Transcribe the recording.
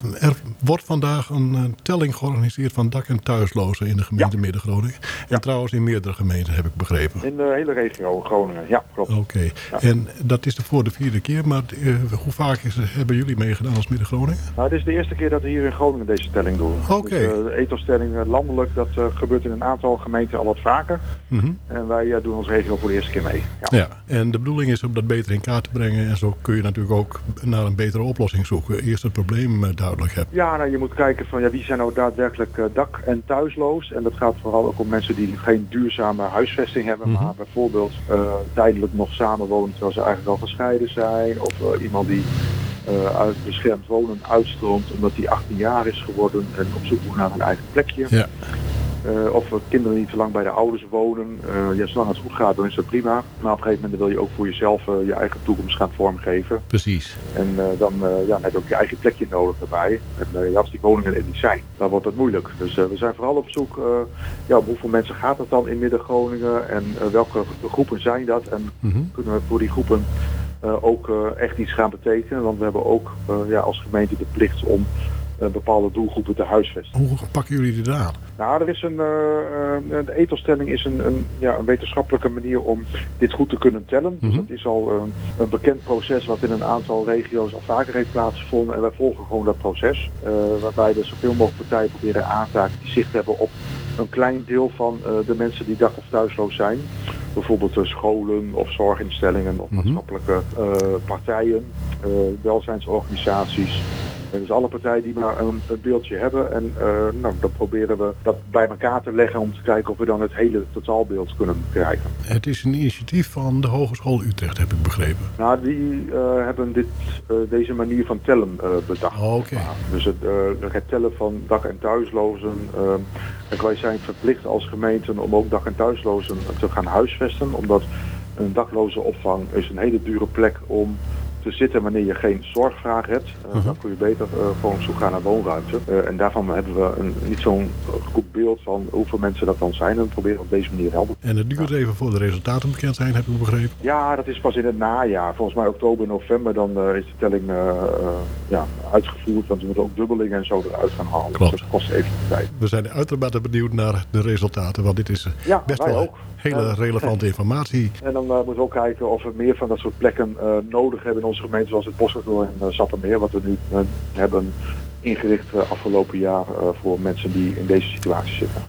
Er wordt vandaag een telling georganiseerd van dak- en thuislozen in de gemeente Midden-Groningen. En trouwens in meerdere gemeenten, heb ik begrepen. In de hele regio Groningen, ja, klopt. Oké. Ja. En dat is voor de 4e keer, maar hoe vaak hebben jullie meegedaan als Midden-Groningen? Nou, het is de eerste keer dat we hier in Groningen deze telling doen. Oké. Dus, de ethos-telling landelijk, dat gebeurt in een aantal gemeenten al wat vaker. Mm-hmm. En wij doen als regio voor de eerste keer mee. Ja, en de bedoeling is om dat beter in kaart te brengen. En zo kun je natuurlijk ook naar een betere oplossing zoeken. Eerst het probleem duidelijk hebben. Ja, nou, je moet kijken van wie zijn nou daadwerkelijk dak- en thuisloos. En dat gaat vooral ook om mensen die geen duurzame huisvesting hebben. Maar bijvoorbeeld tijdelijk nog samenwonen terwijl ze eigenlijk al gescheiden zijn. Of iemand die uit beschermd wonen uitstroomt omdat hij 18 jaar is geworden en op zoek moet naar een eigen plekje. Ja. Of kinderen niet te lang bij de ouders wonen. Zolang het goed gaat, dan is dat prima. Maar op een gegeven moment wil je ook voor jezelf je eigen toekomst gaan vormgeven. Precies. En dan heb je ook je eigen plekje nodig daarbij. En als die woningen er niet zijn, dan wordt het moeilijk. Dus we zijn vooral op zoek om hoeveel mensen gaat het dan in Midden-Groningen en welke groepen zijn dat. En kunnen we voor die groepen ook echt iets gaan betekenen. Want we hebben ook als gemeente de plicht om bepaalde doelgroepen te huisvesten. Hoe pakken jullie dit aan? Nou, er is de ethos-telling is een wetenschappelijke manier om dit goed te kunnen tellen. Dus dat is al een bekend proces wat in een aantal regio's al vaker heeft plaatsgevonden. En wij volgen gewoon dat proces. Waarbij we zoveel mogelijk partijen proberen aan te raken die zicht hebben op een klein deel van de mensen die dak- of thuisloos zijn. Bijvoorbeeld scholen of zorginstellingen of maatschappelijke partijen, welzijnsorganisaties. Dus alle partijen die maar een beeldje hebben. En dan proberen we dat bij elkaar te leggen om te kijken of we dan het hele totaalbeeld kunnen krijgen. Het is een initiatief van de Hogeschool Utrecht, heb ik begrepen. Nou, die hebben deze manier van tellen bedacht. Oké. Dus het tellen van dak- en thuislozen. En wij zijn verplicht als gemeente om ook dak- en thuislozen te gaan huisvesten. Omdat een daklozenopvang is een hele dure plek om te zitten wanneer je geen zorgvraag hebt. Dan kun je beter gewoon op zoek gaan naar woonruimte. En daarvan hebben we niet zo'n goed beeld van hoeveel mensen dat dan zijn. En we proberen op deze manier helpen. En het duurt even voor de resultaten bekend zijn, heb ik begrepen? Ja, dat is pas in het najaar. Volgens mij oktober, november, dan is de telling uitgevoerd. Want we moeten ook dubbelingen en zo eruit gaan halen. Klopt. Dus dat kost even tijd. We zijn uiteraard benieuwd naar de resultaten. Want dit is best wel ook hele relevante informatie. En dan moeten we ook kijken of we meer van dat soort plekken nodig hebben in onze gemeente, zoals het Boschkwartier en Sappemeer, wat we nu hebben ingericht afgelopen jaar voor mensen die in deze situatie zitten.